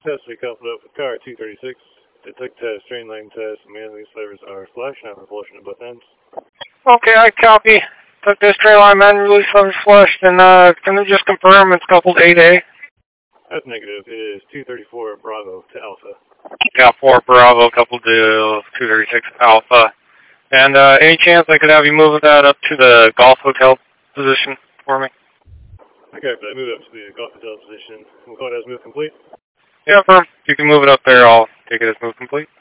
Test we coupled up with car 236. Detect test, train lane test, man, these levers are flush, not propulsion at both ends. Okay, I copy. Took this trail line manually flushed, and can you just confirm it's coupled 8A? That's negative. It is 234 Bravo to Alpha. Yeah, 4 Bravo coupled to 236 Alpha. And any chance I could have you move that up to the Golf Hotel position for me? Okay, but I move up to the Golf Hotel position. We'll call it as move complete. Yeah, firm. If you can move it up there, I'll take it as move complete.